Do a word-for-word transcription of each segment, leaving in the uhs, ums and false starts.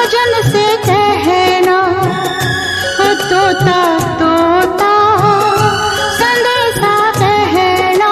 सजन से कहना, ओ तोता तोता संदेशा कहना।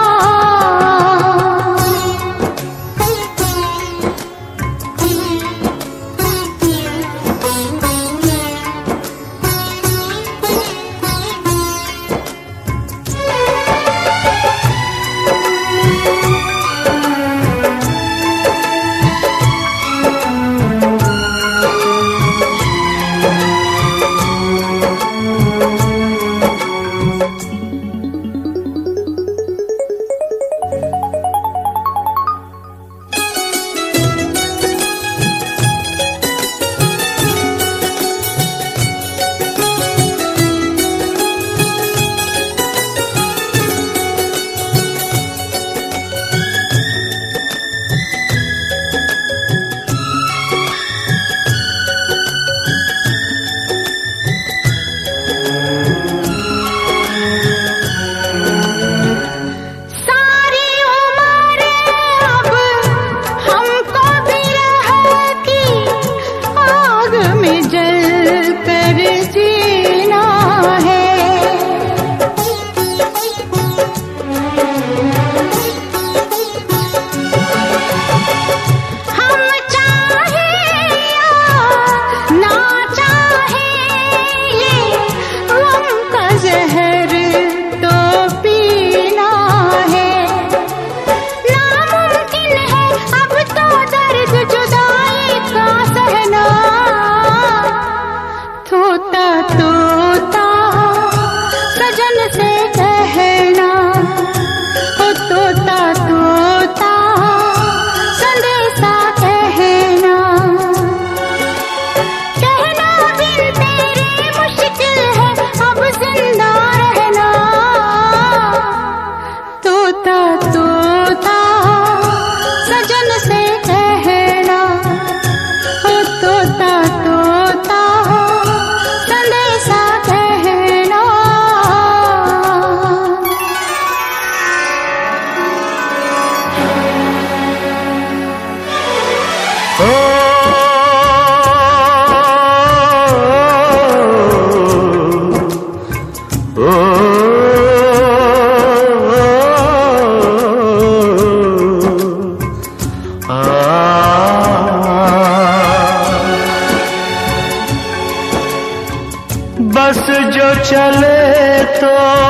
बस जो चले तो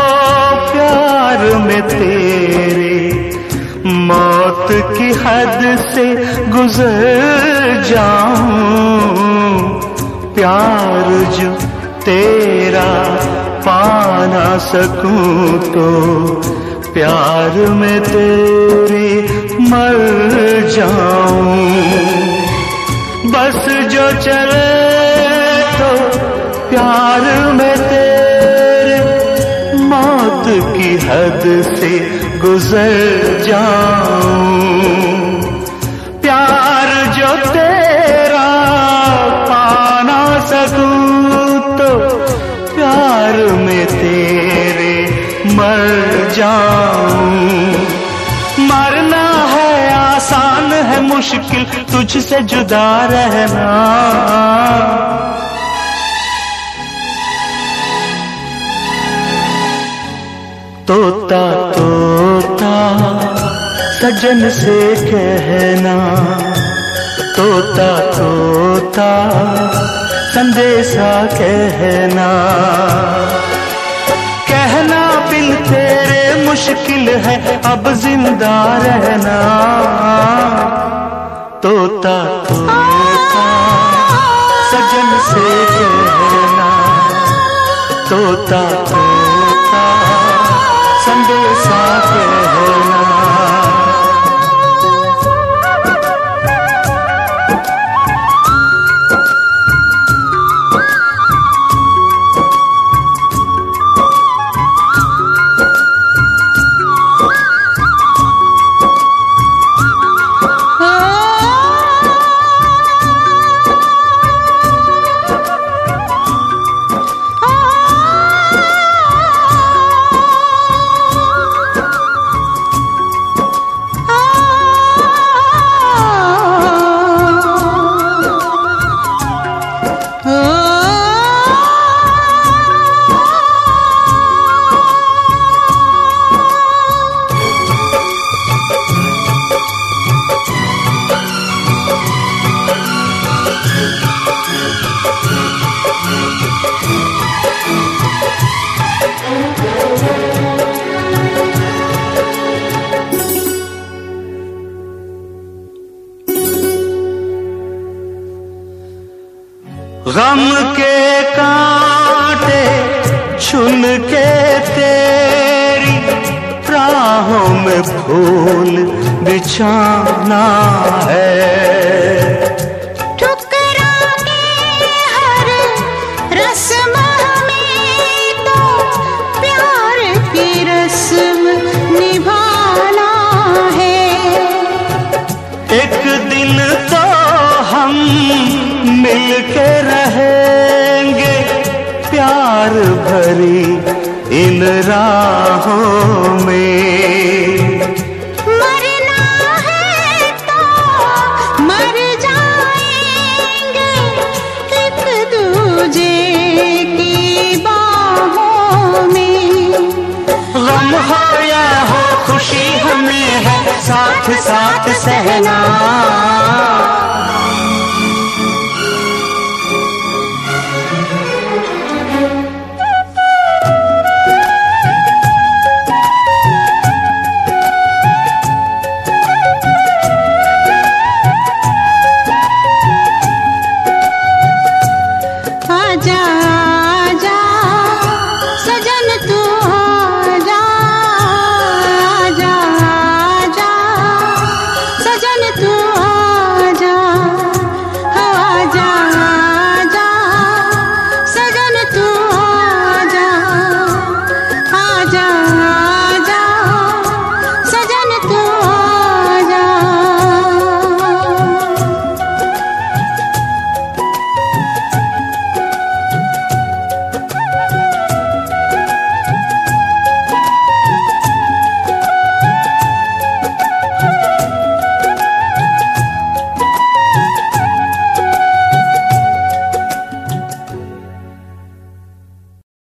प्यार में तेरे मौत की हद से गुजर जाऊं। प्यार जो तेरा पा ना सकूं तो प्यार में तेरे मर जाऊं। बस जो चले तो प्यार में तेरे मौत की हद से गुजर जाऊं। प्यार जो तेरा पा ना सकूं तो प्यार में तेरे मर जाऊं। मरना है आसान है मुश्किल तुझसे जुदा रहना। तोता तोता सजन से कहना, तोता तोता संदेशा कहना। कहना बिन तेरे मुश्किल है अब जिंदा रहना। तोता तोता सजन से कहना, तोता तोता संदेशा कहना। गम के कांटे चुन के तेरी राहों में फूल बिछाना है। ठुकरा के हर रस्म में तो प्यार की रस्म निभाना है। एक दिन तो हम मिलके रहेंगे प्यार भरी इन राहों में।